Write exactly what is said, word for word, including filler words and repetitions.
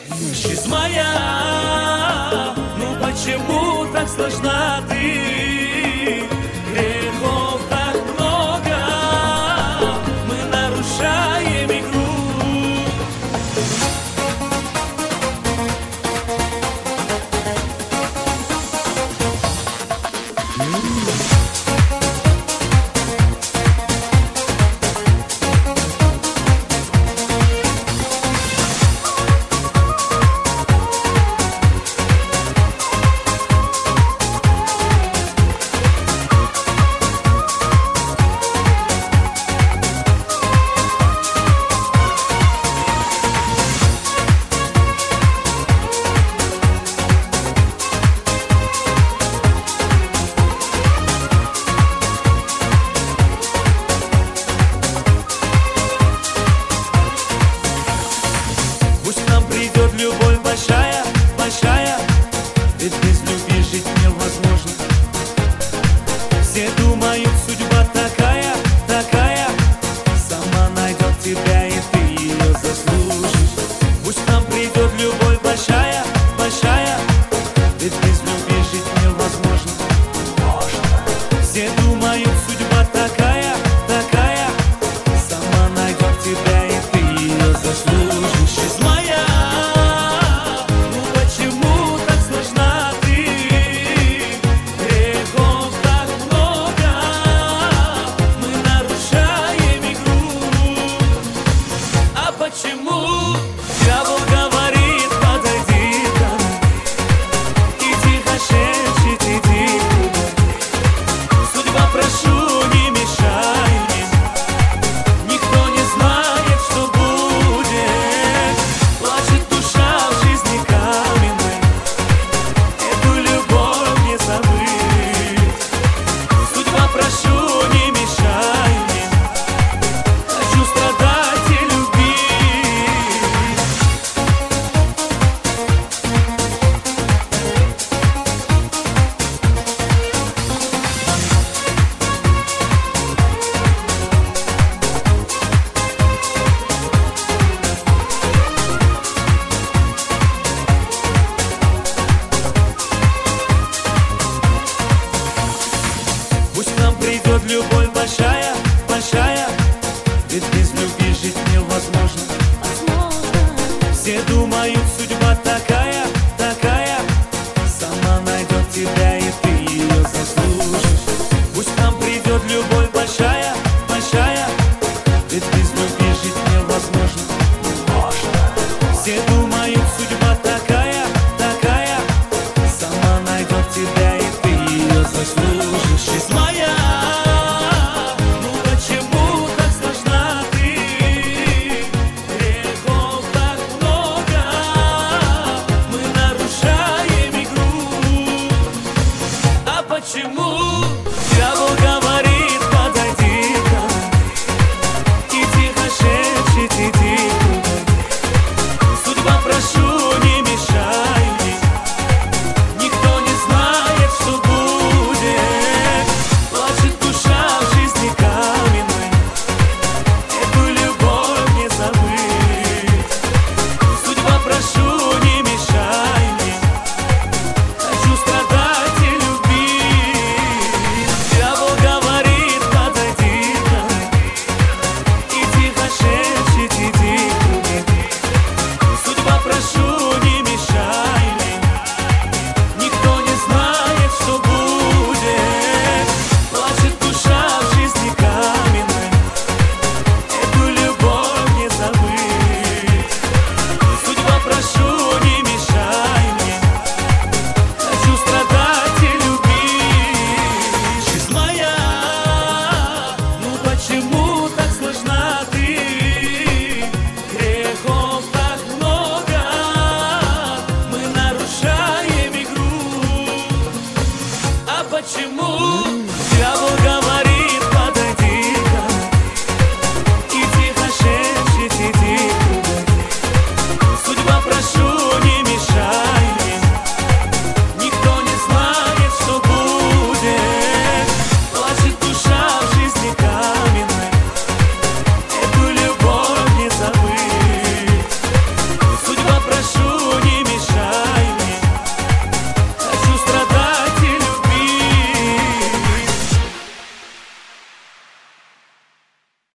Жизнь моя, ну почему так сложна ты? Грехов так много, мы нарушаем игру. Придет любовь большая, большая, ведь без любви жить невозможно. Все думают, судьба такая, такая, сама найдет тебя, и ты ее заслужишь. Пусть нам придет любовь большая, большая, ведь без любви жить невозможно. Все думают, судьба такая, такая, сама найдет тебя, и ты ее заслужишь. Жизнь моя, почему? Дьявол говорит, подойди ко мне и тихо шепчет, иди туда. Судьба, прошу, не мешай мне, никто не знает, что будет. Плачет душа в жизни каменной, эту любовь не забыть. Судьба, прошу, не мешай мне, хочу страдать и любить. Придет любовь большая, большая, ведь без любви жить невозможно. Все думают, судьба такая.